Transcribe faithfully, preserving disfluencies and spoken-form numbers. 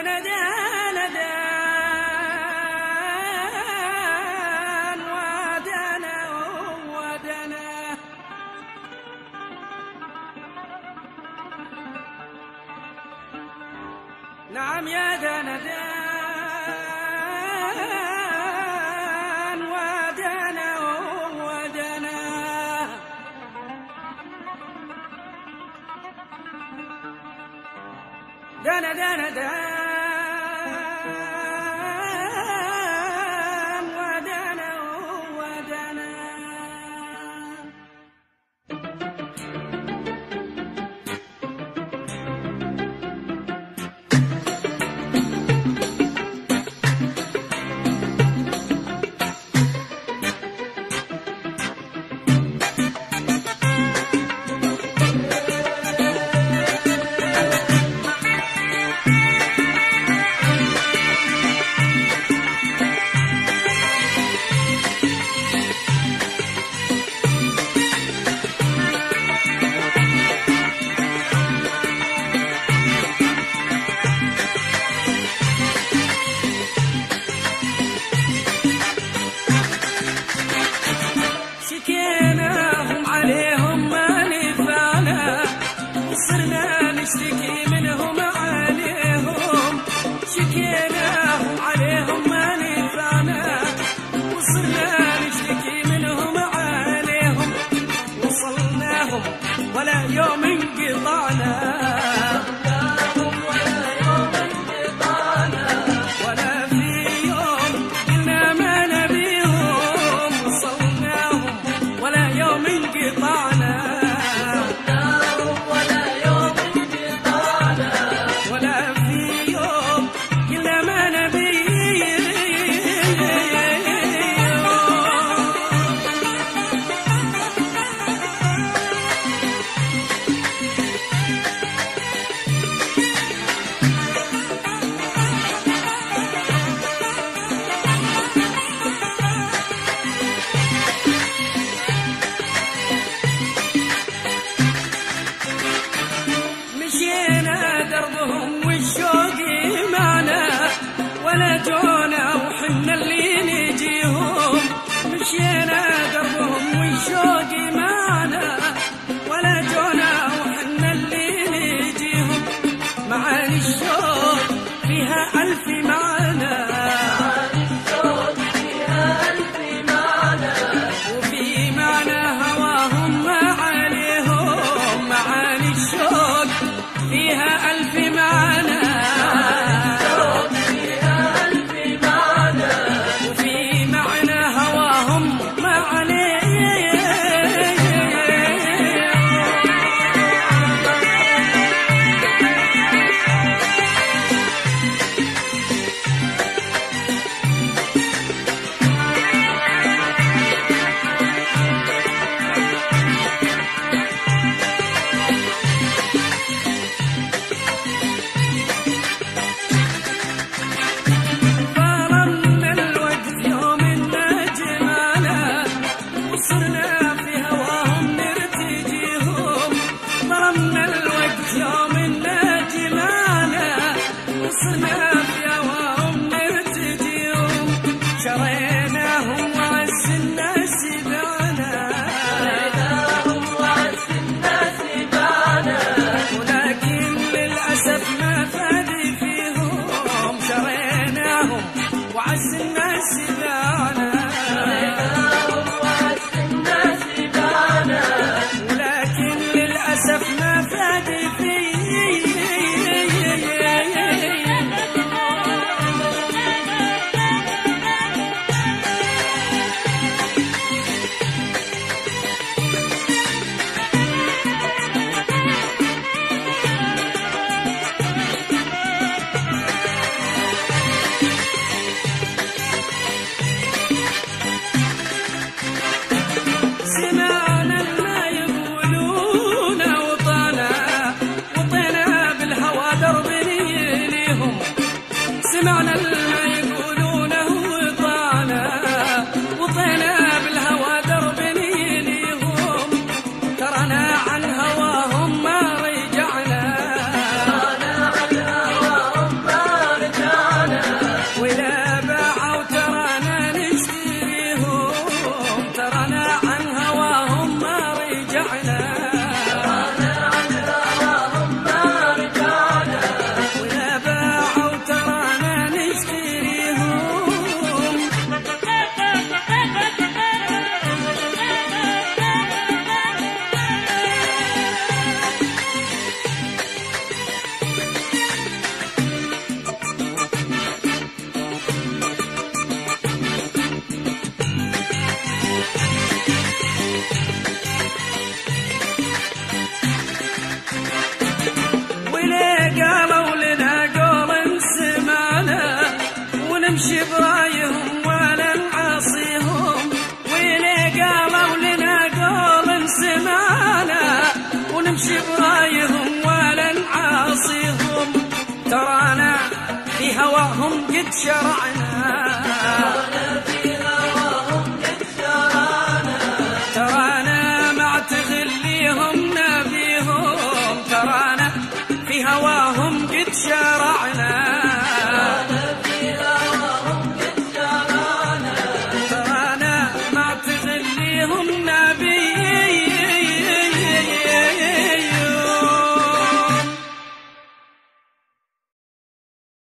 دانا دانا دان ودانا ودانا نعم يا دانا دان ودانا ودانا دانا دانا دان ودانا ودانا شكيناهم عليهم ما نفعنا وصرنا نشتكي منهم عليهم شكيناهم عليهم ما نفعنا وصرنا نشتكي منهم عليهم وصلناهم ولا يوم انقطعنا دربهم والشوق معنا ولا جونا وحنا اللي نجيهم مشينا دربهم والشوق معنا ولا جونا وحنا اللي نجيهم معاني الشوق فيها ألف معنى وفي معنى هواهم ما عليهم معاني الشوق فيها ألف معنى وفي معنى هواهم ما في هواهم قد شرعنا.